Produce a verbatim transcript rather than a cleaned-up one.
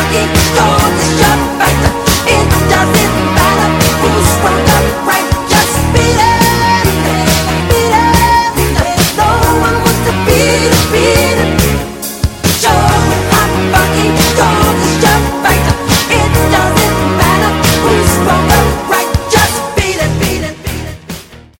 He goes to shut back. It doesn't matter who's right.